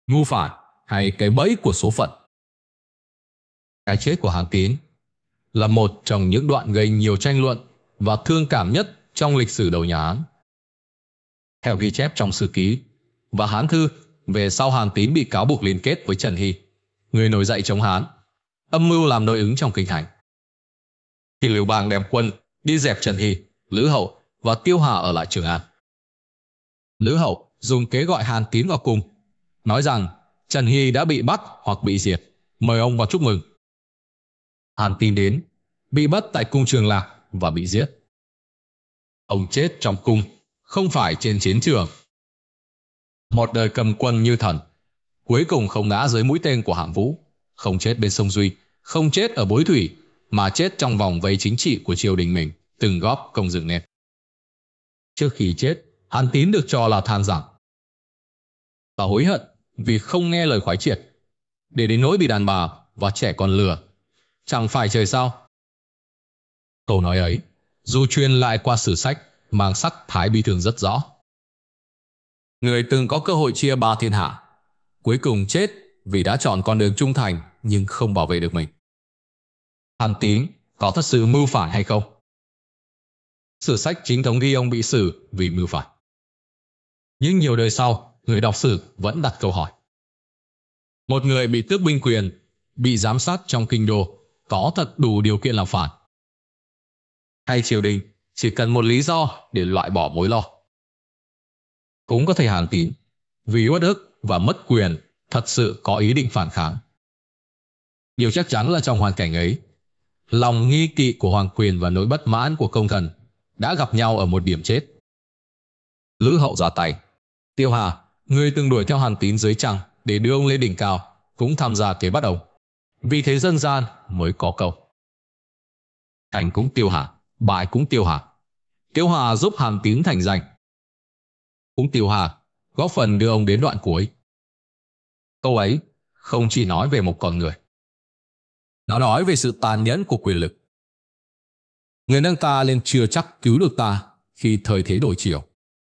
Mưu phản hay cái bẫy của số phận. Cái chết của Hàn Tín là một trong những đoạn gây nhiều tranh luận và thương cảm nhất trong lịch sử đầu nhà Hán. Theo ghi chép trong Sử Ký và Hán Thư, về sau Hàn Tín bị cáo buộc liên kết với Trần Hy, người nổi dậy chống Hán, âm mưu làm nội ứng trong kinh thành. Khi Lưu Bang đem quân đi dẹp Trần Hy, Lữ Hậu và Tiêu Hà ở lại Trường An, Lữ Hậu dùng kế gọi Hàn Tín vào cung, nói rằng Trần Hy đã bị bắt hoặc bị diệt, mời ông vào chúc mừng. Hàn Tín đến, bị bắt tại cung Trường Lạc và bị giết. Ông chết trong cung, không phải trên chiến trường. Một đời cầm quân như thần, cuối cùng không ngã dưới mũi tên của Hạng Vũ, không chết bên sông Duy, không chết ở Bối Thủy, mà chết trong vòng vây chính trị của triều đình mình từng góp công dựng nên. Trước khi chết, Hàn Tín được cho là than rằng và hối hận vì không nghe lời khoái triệt, để đến nỗi bị đàn bà và trẻ con lừa, chẳng phải trời sao. Câu nói ấy, dù truyền lại qua sử sách, mang sắc thái bi thương rất rõ. Người từng có cơ hội chia ba thiên hạ, cuối cùng chết vì đã chọn con đường trung thành nhưng không bảo vệ được mình. Hàn Tín có thật sự mưu phản hay không? Sử sách chính thống ghi ông bị xử vì mưu phản. Nhưng nhiều đời sau, người đọc sử vẫn đặt câu hỏi. Một người bị tước binh quyền, bị giám sát trong kinh đô, có thật đủ điều kiện làm phản? Hay triều đình chỉ cần một lý do để loại bỏ mối lo? Cũng có thể Hàn Tín vì uất ức và mất quyền thật sự có ý định phản kháng. Điều chắc chắn là trong hoàn cảnh ấy, lòng nghi kỵ của hoàng quyền và nỗi bất mãn của công thần đã gặp nhau ở một điểm chết. Lữ Hậu ra tay. Tiêu Hà, người từng đuổi theo Hàn Tín dưới trăng để đưa ông lên đỉnh cao, cũng tham gia kế bắt ông. Vì thế dân gian mới có câu thành cũng Tiêu Hà, bại cũng Tiêu Hà. Tiêu Hà giúp Hàn Tín thành danh, cũng Tiêu Hà góp phần đưa ông đến đoạn cuối. Câu ấy không chỉ nói về một con người, nó nói về sự tàn nhẫn của quyền lực. Người nâng ta lên chưa chắc cứu được ta khi thời thế đổi chiều.